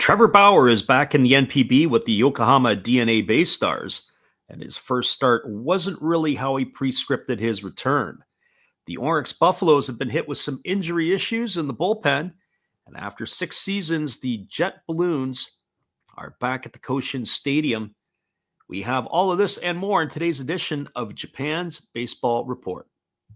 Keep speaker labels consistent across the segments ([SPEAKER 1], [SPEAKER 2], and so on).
[SPEAKER 1] Trevor Bauer is back in the NPB with the Yokohama DNA Bay Stars, and his first start wasn't really how he pre-scripted his return. The Oryx Buffaloes have been hit with some injury issues in the bullpen, and after 6 seasons, the Jet Balloons are back at the Koshin Stadium. We have all of this and more in today's edition of Japan's Baseball Report.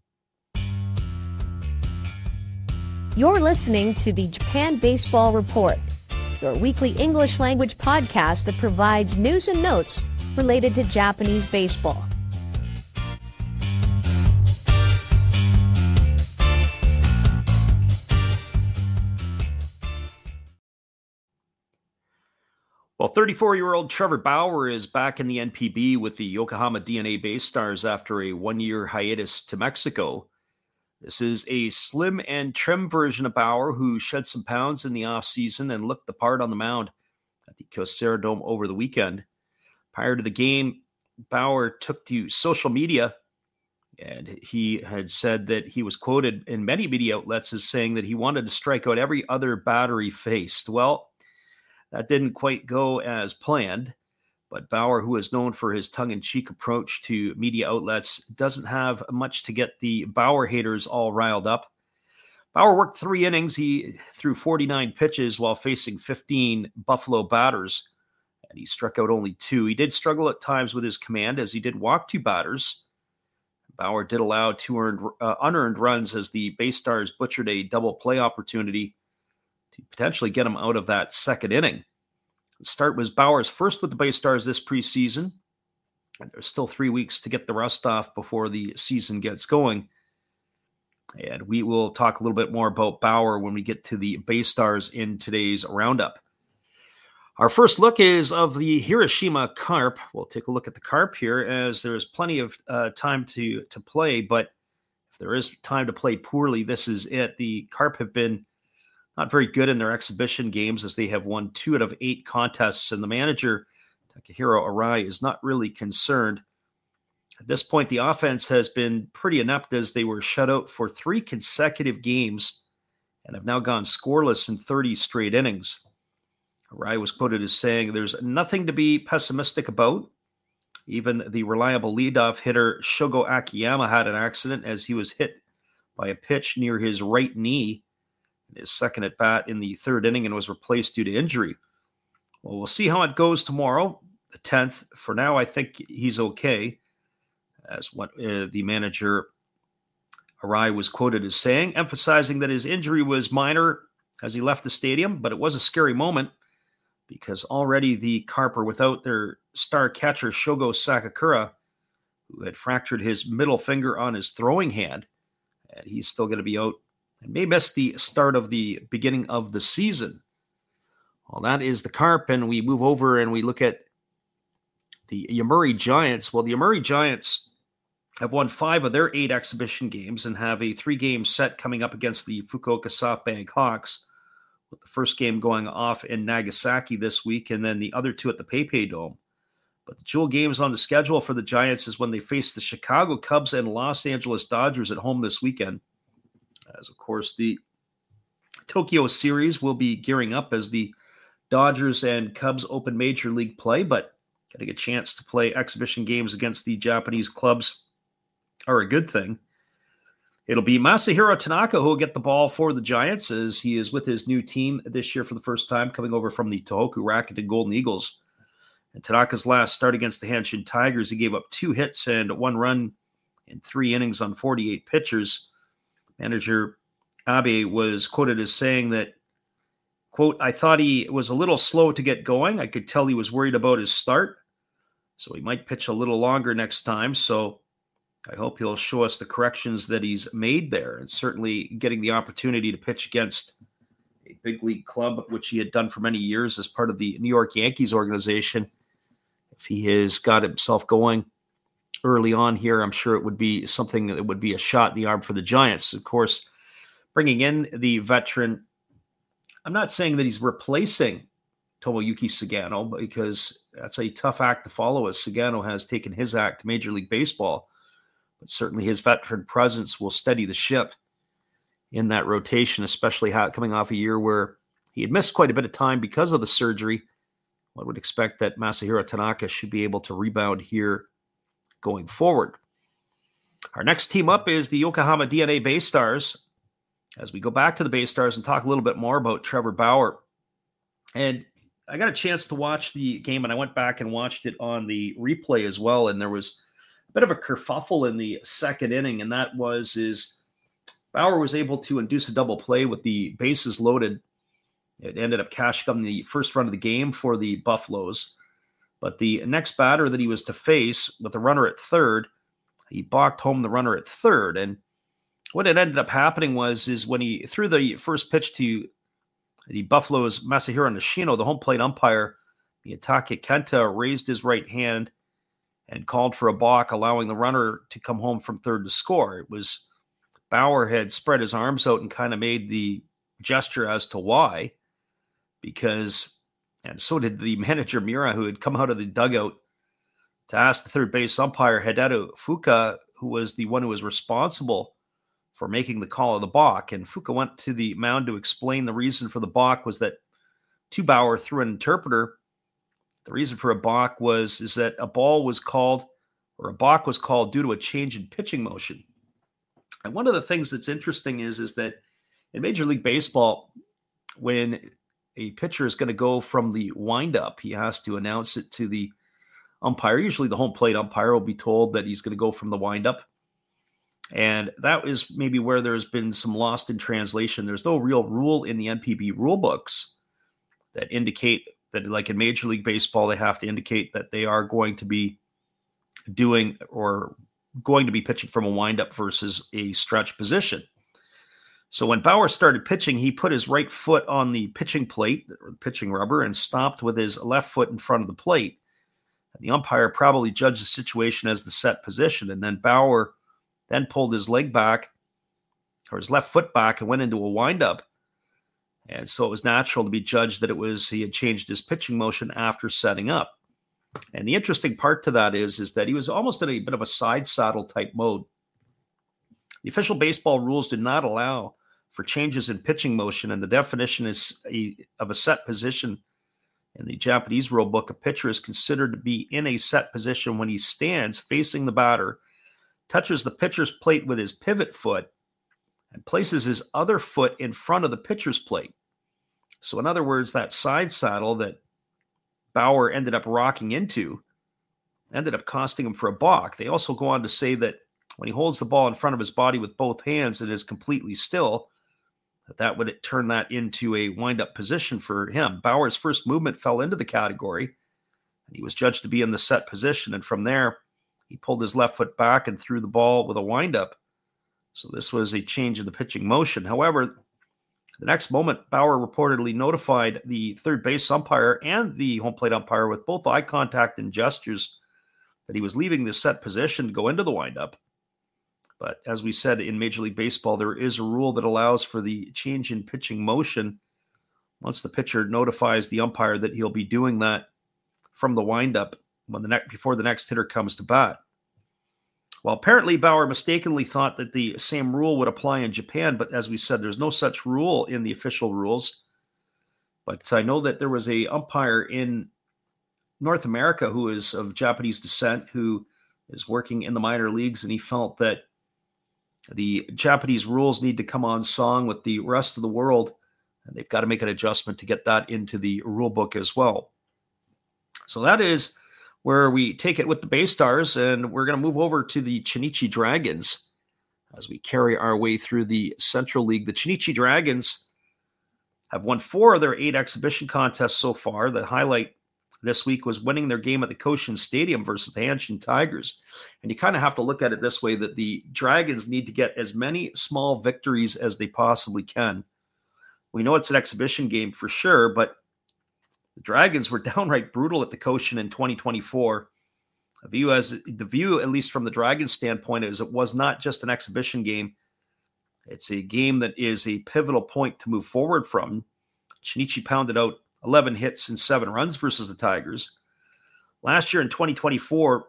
[SPEAKER 2] You're listening to the Japan Baseball Report, your weekly English language podcast that provides news and notes related to Japanese baseball.
[SPEAKER 1] Well, 34-year-old Trevor Bauer is back in the NPB with the Yokohama DNA Bay Stars after a 1-year hiatus to Mexico. This is a slim and trim version of Bauer who shed some pounds in the offseason and looked the part on the mound at the Kyocera Dome over the weekend. Prior to the game, Bauer took to social media, and he had said that he was quoted in many media outlets as saying that he wanted to strike out every other batter he faced. Well, that didn't quite go as planned, but Bauer, who is known for his tongue-in-cheek approach to media outlets, doesn't have much to get the Bauer haters all riled up. Bauer worked 3 innings. He threw 49 pitches while facing 15 Buffalo batters, and he struck out only 2. He did struggle at times with his command as he did walk 2 batters. Bauer did allow 2 unearned runs as the Bay Stars butchered a double play opportunity to potentially get him out of that second inning. The start was Bauer's first with the Bay Stars this preseason, and there's still 3 weeks to get the rust off before the season gets going. And we will talk a little bit more about Bauer when we get to the Bay Stars in today's roundup. Our first look is of the Hiroshima Carp. We'll take a look at the Carp here as there's plenty of time to play, but if there is time to play poorly, this is it. The Carp have been not very good in their exhibition games as they have won 2 out of 8 contests, and the manager, Takahiro Arai, is not really concerned. At this point, the offense has been pretty inept as they were shut out for 3 consecutive games and have now gone scoreless in 30 straight innings. Arai was quoted as saying, "There's nothing to be pessimistic about. Even the reliable leadoff hitter Shogo Akiyama had an accident as he was hit by a pitch near his right knee his second at bat in the 3rd inning and was replaced due to injury." Well, we'll see how it goes tomorrow, the 10th. For now, I think he's okay, as what the manager Arai was quoted as saying, emphasizing that his injury was minor as he left the stadium, but it was a scary moment because already the Carp are without their star catcher Shogo Sakakura, who had fractured his middle finger on his throwing hand, and he's still going to be out and may miss the start of the beginning of the season. Well, that is the Carp, and we move over and we look at the Yomiuri Giants. Well, the Yomiuri Giants have won 5 of their 8 exhibition games and have a 3-game set coming up against the Fukuoka SoftBank Hawks, with the first game going off in Nagasaki this week and then the other 2 at the PayPay Dome. But the jewel games on the schedule for the Giants is when they face the Chicago Cubs and Los Angeles Dodgers at home this weekend. As, of course, the Tokyo series will be gearing up as the Dodgers and Cubs open Major League play, but getting a chance to play exhibition games against the Japanese clubs are a good thing. It'll be Masahiro Tanaka who will get the ball for the Giants as he is with his new team this year for the first time, coming over from the Tohoku Rakuten Golden Eagles. In Tanaka's last start against the Hanshin Tigers, he gave up 2 hits and 1 run in 3 innings on 48 pitchers. Manager Abe was quoted as saying that, quote, "I thought he was a little slow to get going. I could tell he was worried about his start, so he might pitch a little longer next time. So I hope he'll show us the corrections that he's made there." And certainly getting the opportunity to pitch against a big league club, which he had done for many years as part of the New York Yankees organization. If he has got himself going early on here, I'm sure it would be something that would be a shot in the arm for the Giants. Of course, bringing in the veteran, I'm not saying that he's replacing Tomoyuki Sagano because that's a tough act to follow as Sagano has taken his act to Major League Baseball. But certainly his veteran presence will steady the ship in that rotation, especially coming off a year where He had missed quite a bit of time because of the surgery. One would expect that Masahiro Tanaka should be able to rebound here going forward. Our next team up is the Yokohama DNA Bay Stars. As we go back to the Bay Stars and talk a little bit more about Trevor Bauer. And I got a chance to watch the game, and I went back and watched it on the replay as well, and there was a bit of a kerfuffle in the second inning, and that was Bauer was able to induce a double play with the bases loaded. It ended up cashing on the first run of the game for the Buffaloes. But the next batter that he was to face with a runner at third, he balked home the runner at third. And what had ended up happening was when he threw the first pitch to the Buffaloes' Masahiro Nishino, the home plate umpire, Miyatake Kenta, raised his right hand and called for a balk, allowing the runner to come home from third to score. It was Bauer had spread his arms out and kind of made the gesture as to why, and so did the manager Miura, who had come out of the dugout to ask the third base umpire Hideto Fuka, who was the one who was responsible for making the call of the balk. And Fuka went to the mound to explain the reason for the balk was that to Bauer through an interpreter. The reason for a balk is that a balk was called due to a change in pitching motion. And one of the things that's interesting is that in Major League Baseball, when a pitcher is going to go from the windup, he has to announce it to the umpire. Usually the home plate umpire will be told that he's going to go from the windup. And that is maybe where there's been some lost in translation. There's no real rule in the NPB rule books that indicate that, like in Major League Baseball, they have to indicate that they are going to be pitching from a windup versus a stretch position. So when Bauer started pitching, he put his right foot on the pitching plate, or the pitching rubber, and stopped with his left foot in front of the plate. And the umpire probably judged the situation as the set position. And then Bauer then pulled his leg back, or his left foot back, and went into a windup. And so it was natural to be judged that he had changed his pitching motion after setting up. And the interesting part to that is that he was almost in a bit of a side saddle type mode. The official baseball rules did not allow for changes in pitching motion, and the definition of a set position in the Japanese rule book. A pitcher is considered to be in a set position when he stands facing the batter, touches the pitcher's plate with his pivot foot, and places his other foot in front of the pitcher's plate. So in other words, that side saddle that Bauer ended up rocking into ended up costing him for a balk. They also go on to say that when he holds the ball in front of his body with both hands and is completely still, that would turn that into a wind-up position for him. Bauer's first movement fell into the category, and he was judged to be in the set position. And from there, he pulled his left foot back and threw the ball with a wind-up. So this was a change in the pitching motion. However, the next moment, Bauer reportedly notified the third base umpire and the home plate umpire with both eye contact and gestures that he was leaving the set position to go into the wind-up. But as we said, in Major League Baseball, there is a rule that allows for the change in pitching motion once the pitcher notifies the umpire that he'll be doing that from the windup before the next hitter comes to bat. Well, apparently Bauer mistakenly thought that the same rule would apply in Japan, but as we said, there's no such rule in the official rules. But I know that there was a umpire in North America who is of Japanese descent who is working in the minor leagues, and he felt that the Japanese rules need to come on song with the rest of the world, and they've got to make an adjustment to get that into the rule book as well. So that is where we take it with the Bay Stars, and we're going to move over to the Chunichi Dragons as we carry our way through the Central League. The Chunichi Dragons have won 4 of their 8 exhibition contests so far. The highlight this week was winning their game at the Koshin Stadium versus the Hanshin Tigers. And you kind of have to look at it this way, that the Dragons need to get as many small victories as they possibly can. We know it's an exhibition game for sure, but the Dragons were downright brutal at the Koshin in 2024. The view, at least from the Dragons' standpoint, is it was not just an exhibition game. It's a game that is a pivotal point to move forward from. Chunichi pounded out 11 hits and 7 runs versus the Tigers. Last year in 2024,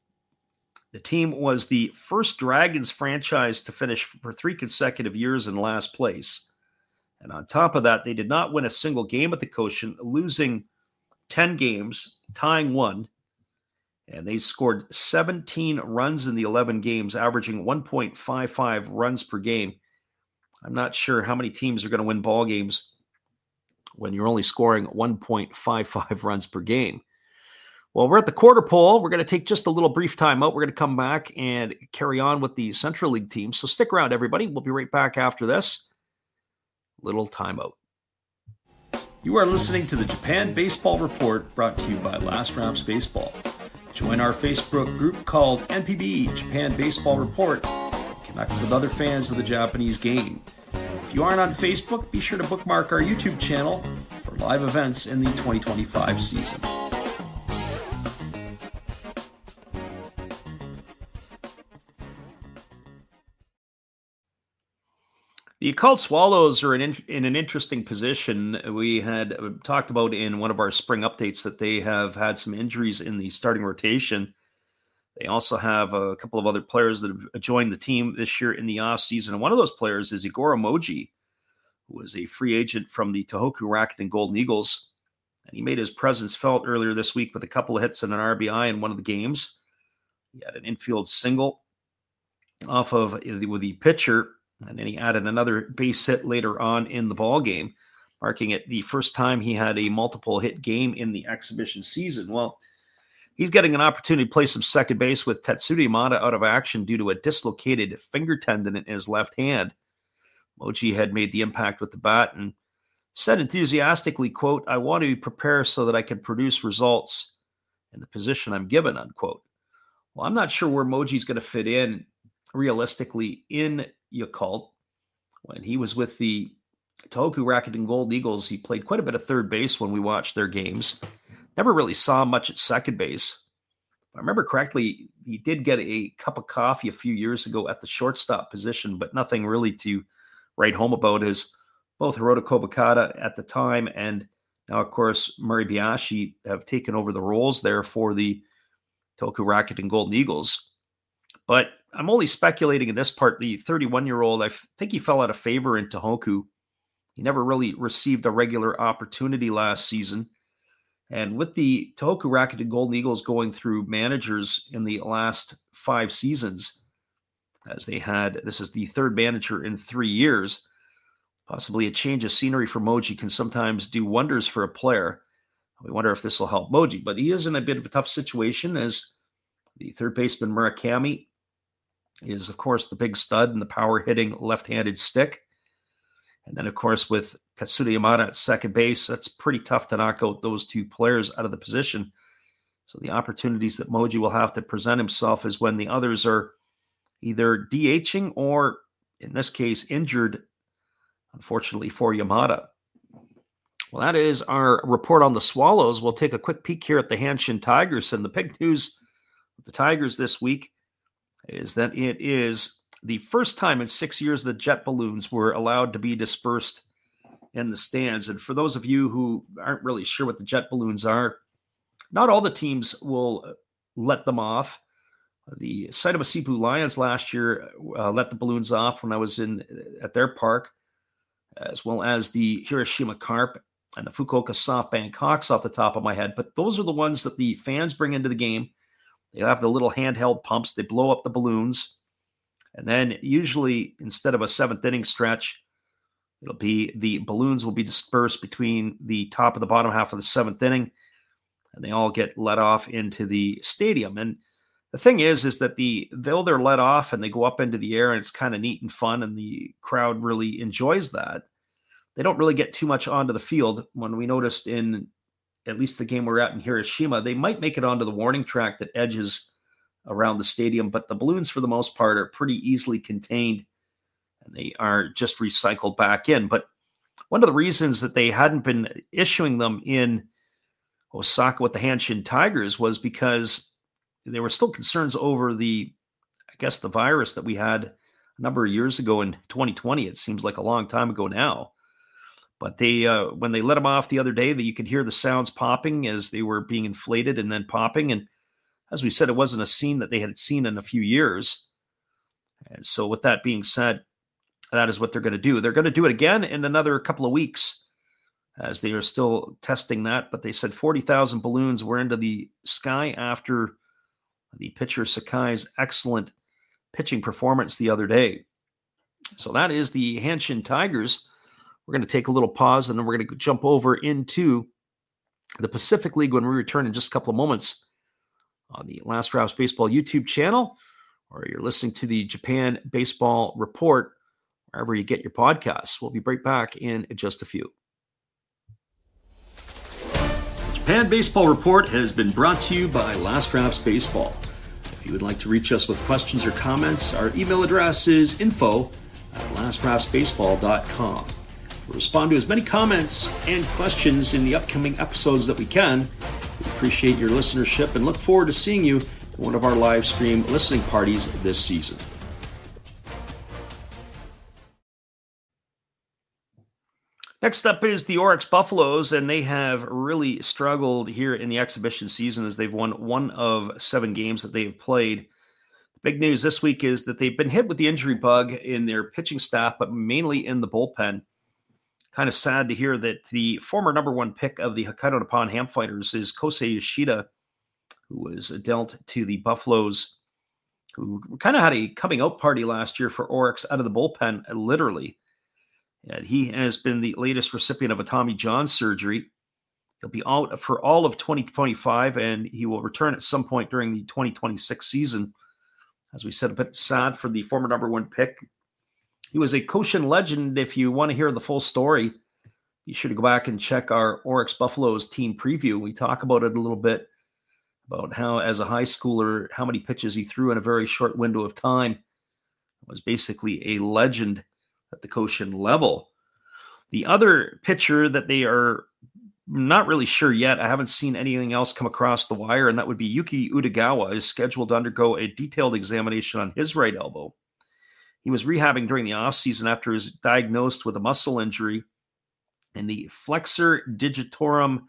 [SPEAKER 1] the team was the first Dragons franchise to finish for 3 consecutive years in last place. And on top of that, they did not win a single game at the Cochin, losing 10 games, tying 1. And they scored 17 runs in the 11 games, averaging 1.55 runs per game. I'm not sure how many teams are going to win ball games when you're only scoring 1.55 runs per game. Well, we're at the quarter pole. We're going to take just a little brief time out. We're going to come back and carry on with the Central League team. So stick around, everybody. We'll be right back after this little timeout. You are listening to the Japan Baseball Report, brought to you by Last Raps Baseball. Join our Facebook group called NPB Japan Baseball Report and connect with other fans of the Japanese game. If you aren't on Facebook, be sure to bookmark our YouTube channel for live events in the 2025 season. The Yakult Swallows are in an interesting position. We had talked about in one of our spring updates that they have had some injuries in the starting rotation. They also have a couple of other players that have joined the team this year in the offseason. And one of those players is Igor Emoji, who was a free agent from the Tohoku Rakuten Golden Eagles. And he made his presence felt earlier this week with a couple of hits and an RBI in one of the games. He had an infield single off of with the pitcher. And then he added another base hit later on in the ball game, marking it the first time he had a multiple hit game in the exhibition season. Well, he's getting an opportunity to play some second base with Tetsuya Yamada out of action due to a dislocated finger tendon in his left hand. Moji had made the impact with the bat and said enthusiastically, quote, "I want to prepare so that I can produce results in the position I'm given," unquote. Well, I'm not sure where Moji's going to fit in realistically in Yakult. When he was with the Tohoku Rakuten Gold Eagles, he played quite a bit of third base when we watched their games. Never really saw much at second base. If I remember correctly, he did get a cup of coffee a few years ago at the shortstop position, but nothing really to write home about, as both Hirota Kobakata at the time and now, of course, Murray Biashi have taken over the roles there for the Tohoku Rakuten Golden Eagles. But I'm only speculating in this part. The 31-year-old, I think he fell out of favor in Tohoku. He never really received a regular opportunity last season. And with the Tohoku Rakuten Golden Eagles going through managers in the last 5 seasons, as they had, this is the third manager in 3 years, possibly a change of scenery for Moji can sometimes do wonders for a player. We wonder if this will help Moji. But he is in a bit of a tough situation, as the third baseman Murakami is, of course, the big stud and the power-hitting left-handed stick. And then, of course, with Tetsuya Yamada at second base, that's pretty tough to knock out those two players out of the position. So the opportunities that Moji will have to present himself is when the others are either DHing or, in this case, injured, unfortunately, for Yamada. Well, that is our report on the Swallows. We'll take a quick peek here at the Hanshin Tigers. And the big news with the Tigers this week is that it is the first time in 6 years that jet balloons were allowed to be dispersed in the stands. And for those of you who aren't really sure what the jet balloons are, not all the teams will let them off. The Saitama Sipu Lions last year let the balloons off when I was at their park, as well as the Hiroshima Carp and the Fukuoka SoftBank Hawks off the top of my head. But those are the ones that the fans bring into the game. They have the little handheld pumps. They blow up the balloons. And then usually, instead of a 7th inning stretch, it'll be the balloons will be dispersed between the top and the bottom half of the 7th inning, and they all get let off into the stadium. And the thing is that though they're let off and they go up into the air and it's kind of neat and fun and the crowd really enjoys that, they don't really get too much onto the field. When we noticed in at least the game we're at in Hiroshima, they might make it onto the warning track that edges around the stadium, but the balloons for the most part are pretty easily contained and they are just recycled back in. But one of the reasons that they hadn't been issuing them in Osaka with the Hanshin Tigers was because there were still concerns over the virus that we had a number of years ago in 2020. It seems like a long time ago now. But they, when they let them off the other day, that you could hear the sounds popping as they were being inflated and then popping. And as we said, it wasn't a scene that they had seen in a few years. And so with that being said, that is what they're going to do. They're going to do it again in another couple of weeks, as they are still testing that. But they said 40,000 balloons were into the sky after the pitcher Sakai's excellent pitching performance the other day. So that is the Hanshin Tigers. We're going to take a little pause, and then we're going to jump over into the Pacific League when we return in just a couple of moments on the Last Drafts Baseball YouTube channel, or you're listening to the Japan Baseball Report wherever you get your podcasts. We'll be right back in just a few. The Japan Baseball Report has been brought to you by Last Drafts Baseball. If you would like to reach us with questions or comments, our email address is info@lastdraftsbaseball.com. We'll respond to as many comments and questions in the upcoming episodes that we can. We appreciate your listenership and look forward to seeing you at one of our live stream listening parties this season. Next up is the Oryx Buffaloes, and they have really struggled here in the exhibition season as they've won 1 of 7 games that they've played. The big news this week is that they've been hit with the injury bug in their pitching staff, but mainly in the bullpen. Kind of sad to hear that the former number 1 pick of the Hokkaido Nippon Ham Fighters is Kosei Yoshida, who was dealt to the Buffaloes, who kind of had a coming out party last year for Oryx out of the bullpen, literally. And he has been the latest recipient of a Tommy John surgery. He'll be out for all of 2025, and he will return at some point during the 2026 season. As we said, a bit sad for the former number 1 pick. He was a Koshin legend. If you want to hear the full story, you should go back and check our Oryx Buffaloes team preview. We talk about it a little bit, about how, as a high schooler, how many pitches he threw in a very short window of time. It was basically a legend at the Koshin level. The other pitcher that they are not really sure yet, I haven't seen anything else come across the wire, and that would be Yuki Utagawa, is scheduled to undergo a detailed examination on his right elbow. He was rehabbing during the offseason after he was diagnosed with a muscle injury in the flexor digitorum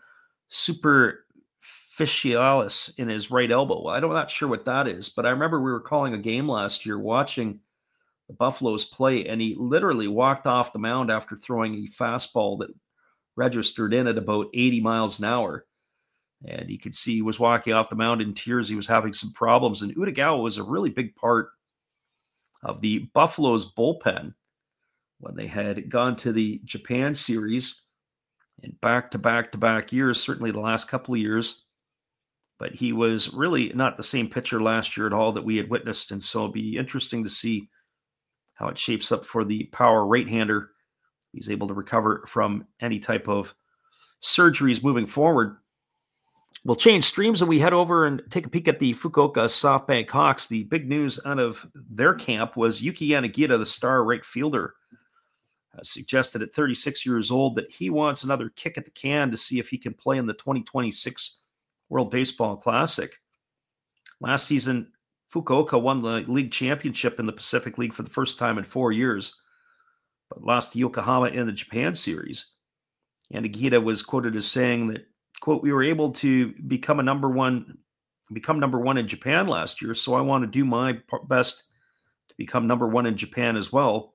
[SPEAKER 1] superficialis in his right elbow. Well, I'm not sure what that is, but I remember we were calling a game last year watching the Buffaloes play, and he literally walked off the mound after throwing a fastball that registered in at about 80 miles an hour. And you could see he was walking off the mound in tears. He was having some problems, and Utagawa was a really big part of the Buffaloes bullpen when they had gone to the Japan series in back-to-back years, certainly the last couple of years. But he was really not the same pitcher last year at all that we had witnessed, and so it'll be interesting to see how it shapes up for the power right-hander. He's able to recover from any type of surgeries moving forward. We'll change streams and we head over and take a peek at the Fukuoka SoftBank Hawks. The big news out of their camp was Yuki Yanagita, the star right fielder, suggested at 36 years old that he wants another kick at the can to see if he can play in the 2026 World Baseball Classic. Last season, Fukuoka won the league championship in the Pacific League for the first time in 4 years, but lost to Yokohama in the Japan series. Yanagita was quoted as saying that, quote, "We were able to become number one in Japan last year, so I want to do my best to become number 1 in Japan as well."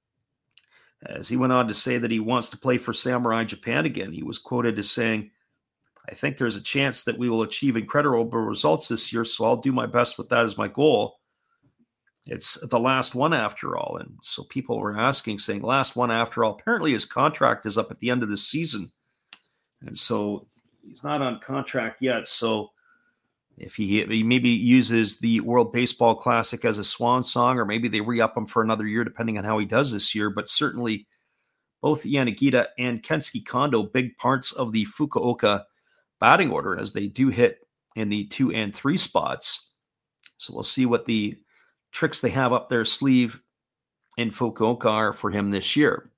[SPEAKER 1] As he went on to say that he wants to play for Samurai Japan again, he was quoted as saying, "I think there's a chance that we will achieve incredible results this year, so I'll do my best with that as my goal. It's the last one after all." And so people were asking, saying, last one after all. Apparently his contract is up at the end of the season. And so he's not on contract yet. So if he maybe uses the World Baseball Classic as a swan song, or maybe they re-up him for another year, depending on how he does this year. But certainly both Yanagita and Kensuke Kondo, big parts of the Fukuoka batting order, as they do hit in the 2 and 3 spots. So we'll see what the tricks they have up their sleeve in Fukuoka are for him this year.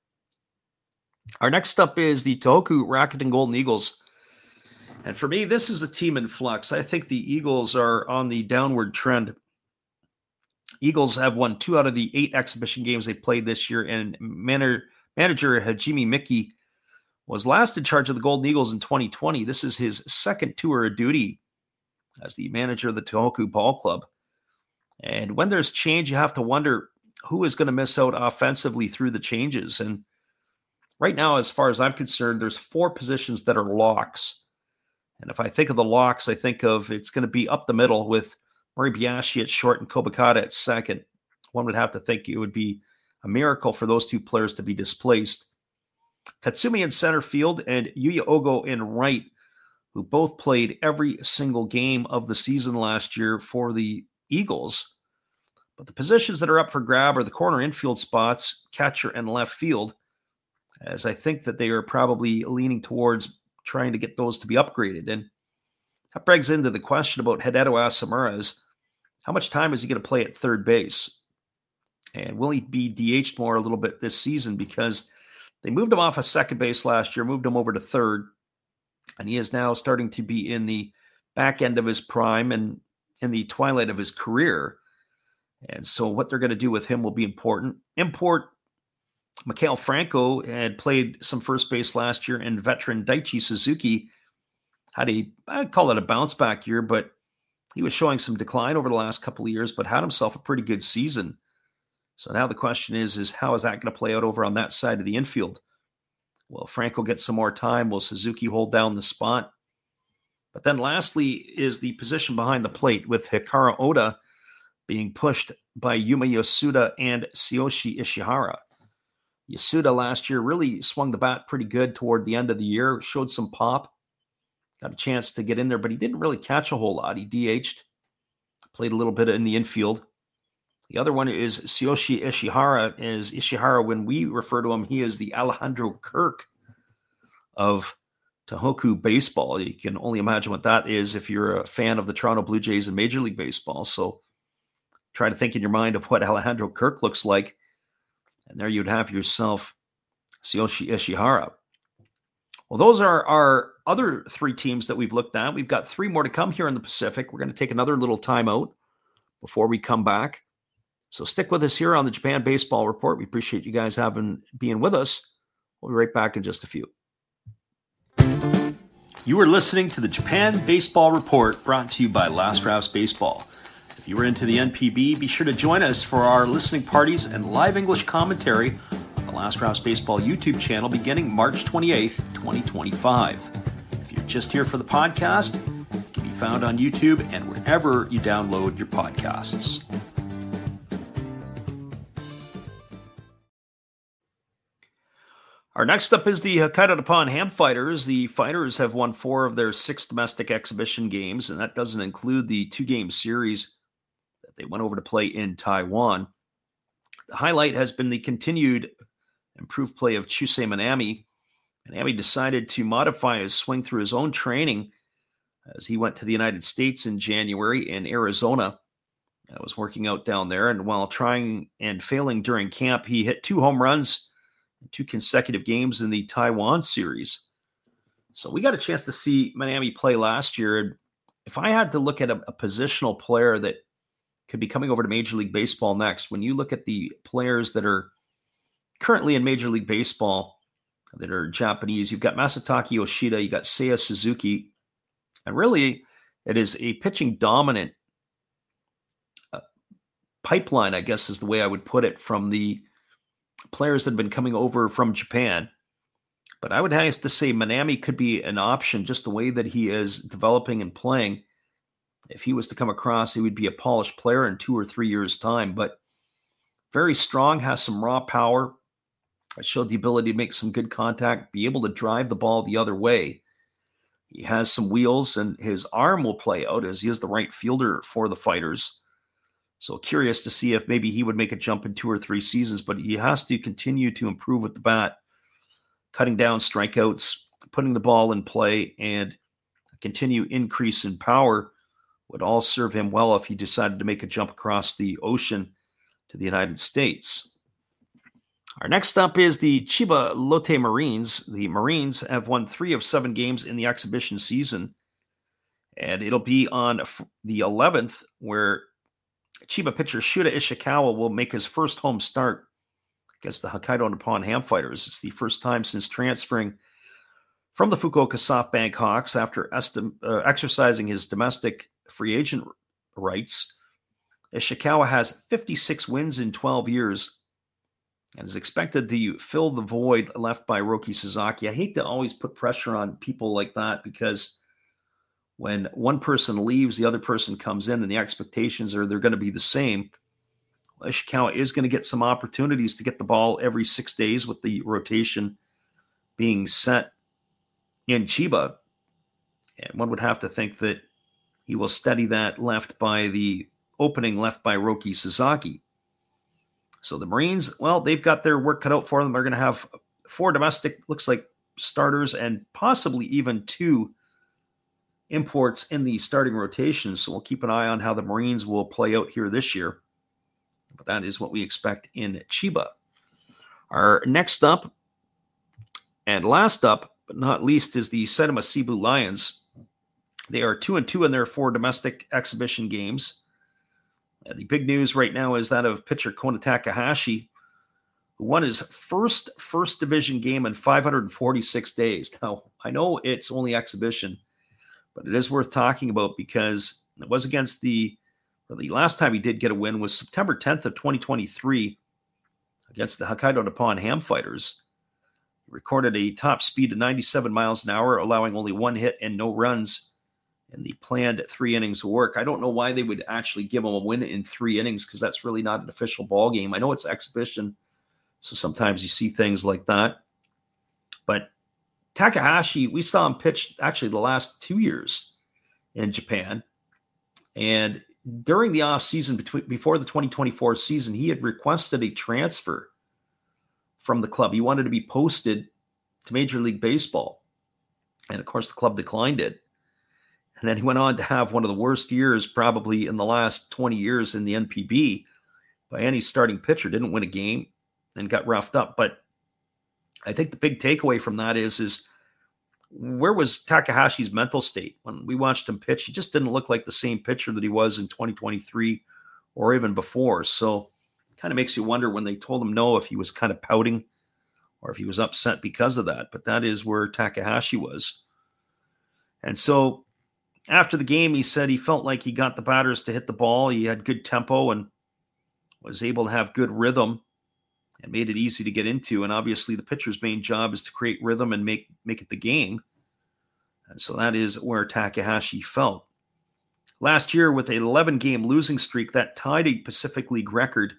[SPEAKER 1] Our next up is the Tohoku Rakuten Golden Eagles. And for me, this is a team in flux. I think the Eagles are on the downward trend. Eagles have won 2 out of the 8 exhibition games they played this year, and manager Hajime Miki was last in charge of the Golden Eagles in 2020. This is his second tour of duty as the manager of the Tohoku Ball Club. And when there's change, you have to wonder who is going to miss out offensively through the changes. And right now, as far as I'm concerned, there's 4 positions that are locks. And if I think of the locks, I think of it's going to be up the middle with Murray Biashi at short and Kobakata at second. One would have to think it would be a miracle for those 2 players to be displaced. Tatsumi in center field and Yuya Ogo in right, who both played every single game of the season last year for the Eagles. But the positions that are up for grab are the corner infield spots, catcher and left field, as I think that they are probably leaning towards trying to get those to be upgraded. And that brings into the question about Hideo Asamura is how much time is he going to play at third base? And will he be DH'd more a little bit this season? Because they moved him off of second base last year, moved him over to third, and he is now starting to be in the back end of his prime and in the twilight of his career. And so what they're going to do with him will be important. Import Mikael Franco had played some first base last year, and veteran Daichi Suzuki had I'd call it a bounce back year, but he was showing some decline over the last couple of years, but had himself a pretty good season. So now the question is how is that going to play out over on that side of the infield? Will Franco get some more time? Will Suzuki hold down the spot? But then lastly is the position behind the plate with Hikaru Oda being pushed by Yuma Yasuda and Tsuyoshi Ishihara. Yasuda last year really swung the bat pretty good toward the end of the year, showed some pop, got a chance to get in there, but he didn't really catch a whole lot. He DH'd, played a little bit in the infield. The other one is Tsuyoshi Ishihara. Is Ishihara, when we refer to him, he is the Alejandro Kirk of Tohoku baseball. You can only imagine what that is if you're a fan of the Toronto Blue Jays in Major League Baseball. So try to think in your mind of what Alejandro Kirk looks like. And there you'd have yourself Tsuyoshi Ishihara. Well, those are our other 3 teams that we've looked at. We've got 3 more to come here in the Pacific. We're going to take another little timeout before we come back. So stick with us here on the Japan Baseball Report. We appreciate you guys being with us. We'll be right back in just a few. You are listening to the Japan Baseball Report, brought to you by Last Drafts Baseball. If you are into the NPB, be sure to join us for our listening parties and live English commentary on the Last Drafts Baseball YouTube channel beginning March 28th, 2025. If you're just here for the podcast, it can be found on YouTube and wherever you download your podcasts. Our next up is the Hokkaido Nippon Ham Fighters. The Fighters have won 4 of their 6 domestic exhibition games, and that doesn't include the 2-game series that they went over to play in Taiwan. The highlight has been the continued improved play of Chusei Minami. Minami decided to modify his swing through his own training as he went to the United States in January in Arizona. I was working out down there, and while trying and failing during camp, he hit 2 home runs 2 consecutive games in the Taiwan series. So we got a chance to see Minami play last year. And if I had to look at a positional player that could be coming over to Major League Baseball next, when you look at the players that are currently in Major League Baseball that are Japanese, you've got Masataka Yoshida, you got Seiya Suzuki, and really it is a pitching dominant pipeline, I guess is the way I would put it, from the players that have been coming over from Japan. But I would have to say Minami could be an option, just the way that he is developing and playing. If he was to come across, he would be a polished player in 2 or 3 years' time. But very strong, has some raw power, showed the ability to make some good contact, be able to drive the ball the other way. He has some wheels, and his arm will play out as he is the right fielder for the Fighters. So curious to see if maybe he would make a jump in 2 or 3 seasons, but he has to continue to improve with the bat, cutting down strikeouts, putting the ball in play, and a continue increase in power would all serve him well if he decided to make a jump across the ocean to the United States. Our next up is the Chiba Lotte Marines. The Marines have won 3 of 7 games in the exhibition season, and it'll be on the 11th where Chiba pitcher Shuta Ishikawa will make his first home start against the Hokkaido Nippon Ham Fighters. It's the first time since transferring from the Fukuoka SoftBank Hawks after exercising his domestic free agent rights. Ishikawa has 56 wins in 12 years and is expected to fill the void left by Roki Sasaki. I hate to always put pressure on people like that because when one person leaves, the other person comes in and the expectations are they're going to be the same. Ishikawa is going to get some opportunities to get the ball every 6 days with the rotation being set in Chiba. And one would have to think that he will steady that opening left by Roki Sasaki. So the Marines, well, they've got their work cut out for them. They're going to have 4 domestic, looks like, starters and possibly even 2 imports in the starting rotation. So we'll keep an eye on how the Marines will play out here this year. But that is what we expect in Chiba. Our next up and last up, but not least, is the Saitama Seibu Lions. They are 2-2 in their 4 domestic exhibition games. The big news right now is that of pitcher Kona Takahashi, who won his first division game in 546 days. Now, I know it's only exhibition, but it is worth talking about because it was against the last time he did get a win was September 10th of 2023 against the Hokkaido Nippon Ham Fighters. He recorded a top speed of 97 miles an hour, allowing only 1 hit and no runs in the planned 3 innings of work. I don't know why they would actually give him a win in 3 innings because that's really not an official ball game. I know it's exhibition, so sometimes you see things like that. But Takahashi, we saw him pitch actually the last 2 years in Japan. And during the offseason, before the 2024 season, he had requested a transfer from the club. He wanted to be posted to Major League Baseball. And of course, the club declined it. And then he went on to have one of the worst years probably in the last 20 years in the NPB by any starting pitcher. Didn't win a game and got roughed up. But I think the big takeaway from that is where was Takahashi's mental state? When we watched him pitch, he just didn't look like the same pitcher that he was in 2023 or even before. So it kind of makes you wonder when they told him no, if he was kind of pouting or if he was upset because of that. But that is where Takahashi was. And so after the game, he said he felt like he got the batters to hit the ball. He had good tempo and was able to have good rhythm and made it easy to get into. And obviously the pitcher's main job is to create rhythm and make it the game. And so that is where Takahashi felt. Last year with an 11-game losing streak, that tied a Pacific League record.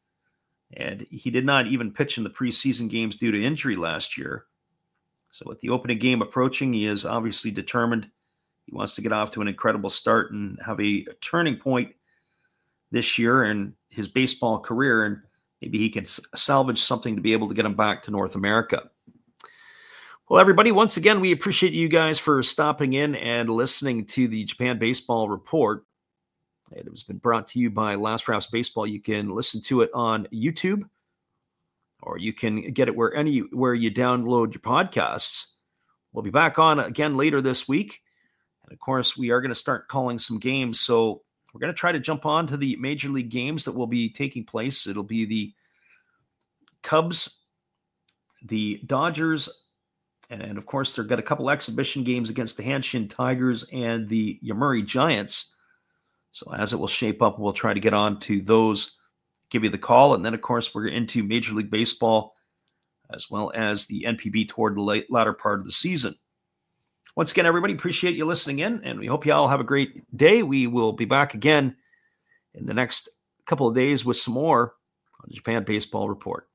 [SPEAKER 1] And he did not even pitch in the preseason games due to injury last year. So with the opening game approaching, he is obviously determined. He wants to get off to an incredible start and have a turning point this year in his baseball career, and maybe he can salvage something to be able to get him back to North America. Well, everybody, once again, we appreciate you guys for stopping in and listening to the Japan Baseball Report. It has been brought to you by Last Raps Baseball. You can listen to it on YouTube, or you can get it where you download your podcasts. We'll be back on again later this week. And of course, we are going to start calling some games. So we're going to try to jump on to the Major League games that will be taking place. It'll be the Cubs, the Dodgers, and of course, they've got a couple exhibition games against the Hanshin Tigers and the Yomiuri Giants. So as it will shape up, we'll try to get on to those, give you the call. And then, of course, we're into Major League Baseball as well as the NPB toward the latter part of the season. Once again, everybody, appreciate you listening in, and we hope you all have a great day. We will be back again in the next couple of days with some more on the Japan Baseball Report.